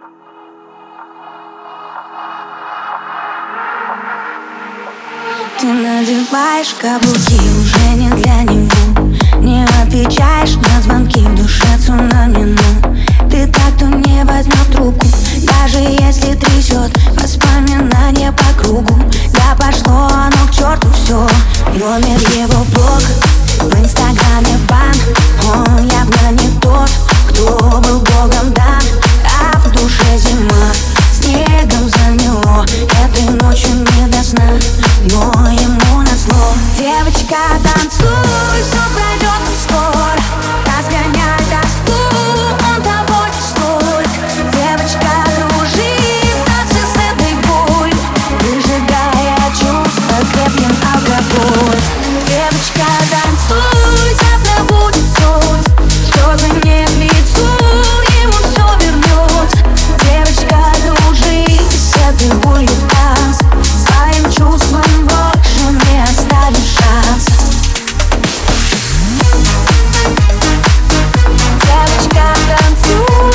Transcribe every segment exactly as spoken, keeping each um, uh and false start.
Ты надеваешь каблуки уже не для него, не отвечаешь на звонки, в душе цунами, но ты так, кто не возьмет трубку, даже если трясет воспоминания по кругу. Да пошло оно к черту все, номер его в блог, в инстаграме в бан. Он явно не тот, кто был богом дан, а в душе зима, снегом замело. Этой ночью не до сна, но ему назло. Девочка, танцуй, все пройдет скоро, разгоняй тоску, он того не стоит. Девочка, дружи, танцы с этой болью, выжигая чувства крепким алкоголь. Девочка, танцуй, завтра будет солнце, слезы не к лицу, ему все вернется. Девочка, дружи с этой болью, танц, своим чувством больше не оставишь шанса. Девочка, танцуй.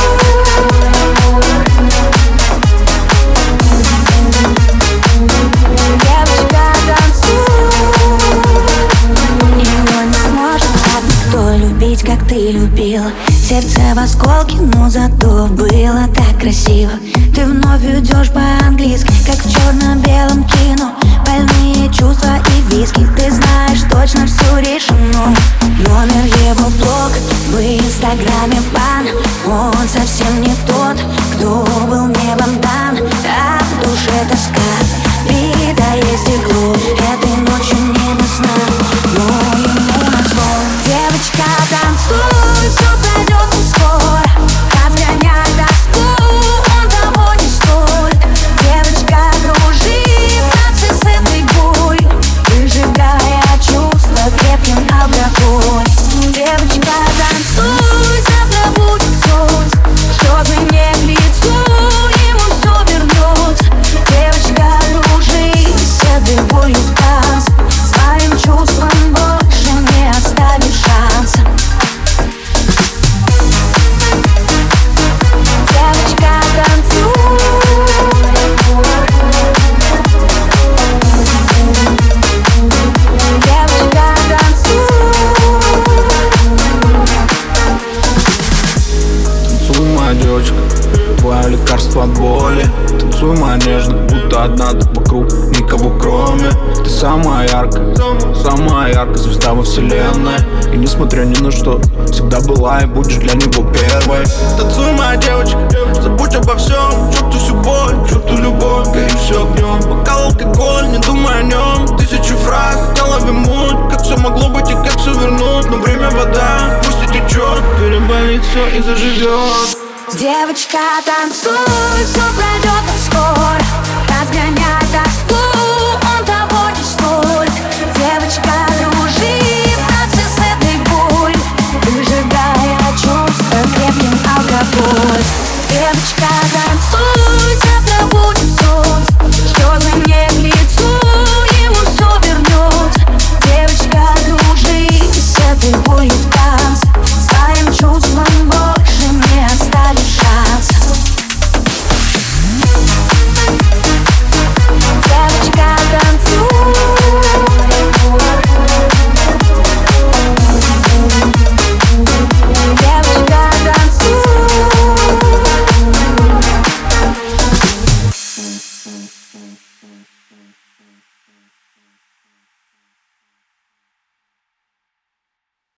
Девочка, танцуй. Его не сможет так никто любить, как ты любила. Сердце в осколке, но зато было так красиво. Ты вновь идешь по-английски, как в черно-белом кино. Больные чувства и виски, ты знаешь, точно все решено. Номер его в блог, в инстаграме в бан. Он совсем не тот, кто был небом дан, а в душе тоска, битое стекло. Этой ночью не до сна, но ему назло. Девочка, танцуй, все пройдет скоро, разгоняй тоску, он того не стоит. Девочка, дружи, танцы с этой болью, выжигая чувства крепким алкоголь. Девочка, танцуй, завтра будет солнце, слезы не к лицу, ему все вернется. Девочка, дружи с этой болью, танц, своим чувством больше не оставишь шанса. Девочка, танцуй. Девочка, танцуй. Танцуй, моя девочка, твое лекарство от боли. Танцуй, моя нежная, будто одна ты вокруг, никого кроме. Ты самая яркая, самая яркая звезда во вселенной. И несмотря ни на что, всегда была и будешь для него первой. Танцуй, моя девочка, забудь обо всем, чувствуй всю боль, чувствуй любовь, гори все огнем. Бокал, алкоголь, не думай о нем. Тысячи фраз, в голове муть, как все могло быть и как все вернуть. Но время вода, пусть и течет, переболит все и заживет. Девочка, танцуй, все пройдет скоро, разгоняй тоску, он того не стоит. Девочка, дружи, танцы с этой болью, выжигая чувства крепким алкоголь. Девочка, танцуй, завтра будет